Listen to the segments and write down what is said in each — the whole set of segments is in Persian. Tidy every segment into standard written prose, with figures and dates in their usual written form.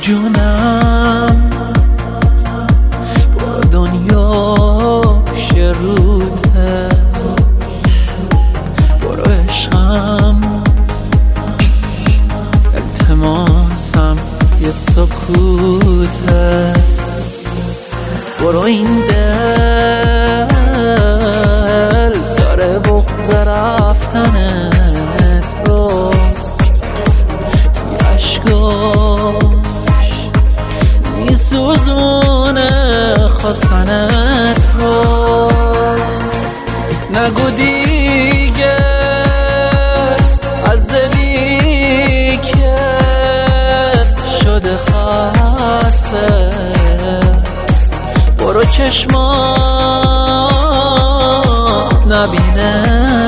جونم برو دنیا پیش روته، برو عشقم التماسم یه سکوته، برو این دل داره بغض رفتن تو، توی عشقاش میسوزونه خواستن تو. نگو دیگه از دلی که شده خسته، برو چشما نبینه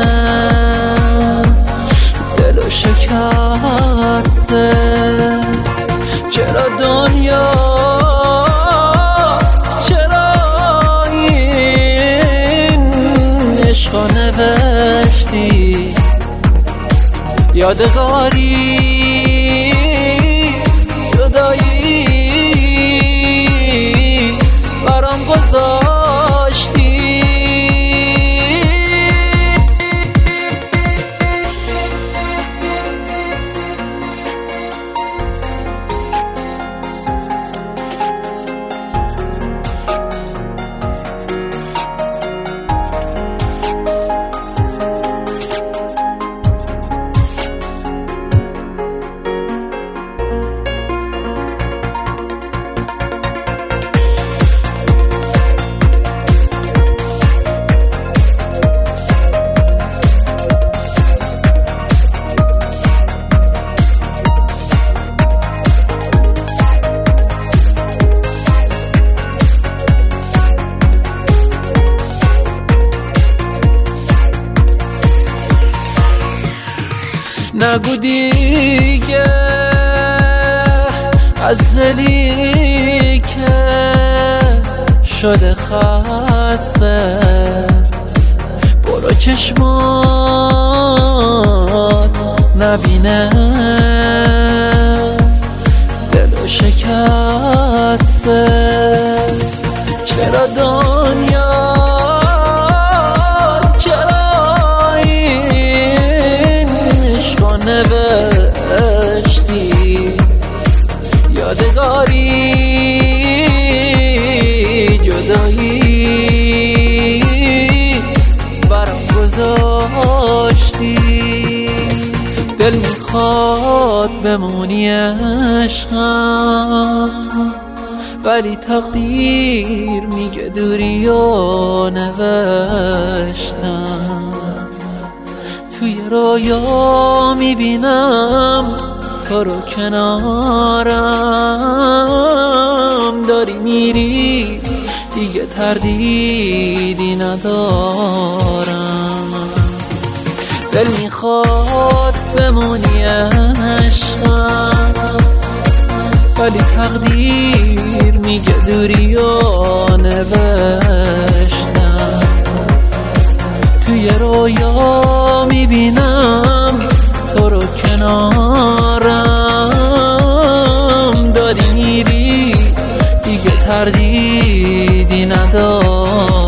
دلو شکسته. چرا دنیا چرا این عشقا نوشتی یادگاری جدایی برام گذاشتی. نگو دیگه از دلی که شده خسته، برو چشمات نبینه دلو شکسته. چرا دنیا نوشتی یادگاری جدایی برام گذاشتی. دل میخواد بمونی عشقم ولی تقدیر میگه دوری و نوشتم. توی رویا میبینم تو رو کنارم، داری میری دیگه تردیدی ندارم. دل میخواد بمونی عشقم ولی تقدیر میگه دوری و نوشتم. توی رویا میبینم تو رو کنارم، داری میری دیگه تردیدی ندارم.